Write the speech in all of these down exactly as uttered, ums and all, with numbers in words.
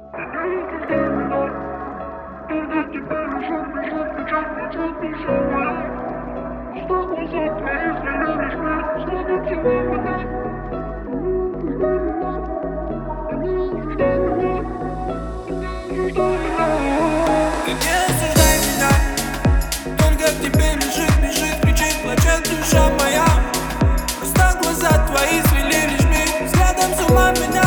Только теперь лежит, лежит, печаль, плачет душа моя. Что глаза твои звели лишь мне, взглядом сама меня. Не осуждай меня, не осуждай меня. Ты не осуждай меня, только в тебе лежит, лежит, кричит, плачет душа моя. Просто глаза твои свели лишь мне, взглядом с ума меня.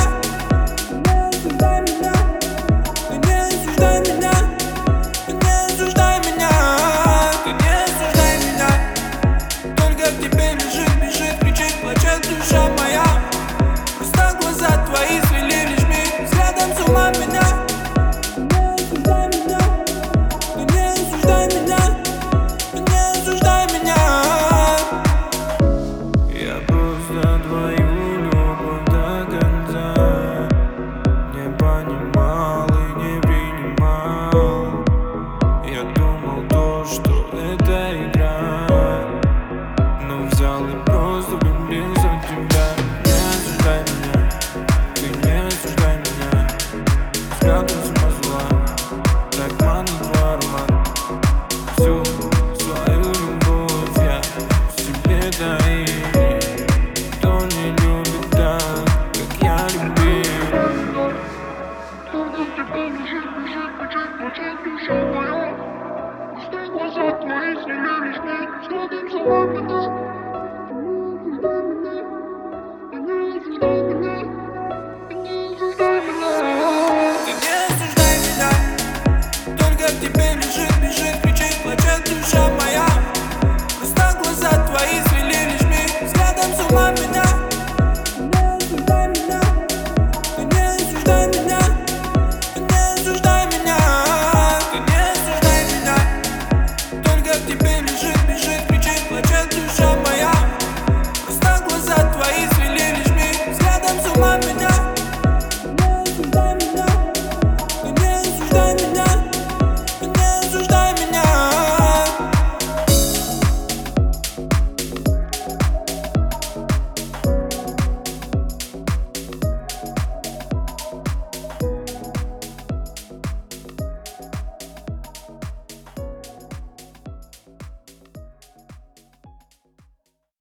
Душа моя, просто глаза твои свели лишь мне, взглядом с ума меня. Не осуждай меня, не осуждай меня, не осуждай меня. Я просто твою любовь до конца не понимал и не принимал. Я думал то, что это игра, но взял и просто влюбился в тебя. Не осуждай меня, ты не осуждай меня, взглядом с ума зла, так манит твой аромат. Всю свою любовь я себе дарил. Кто не любит так, как я любил. Только в тебе лежит, лежит, печаль, плачет душа моя. Просто глаза твои свели лишь мне, взглядом сама.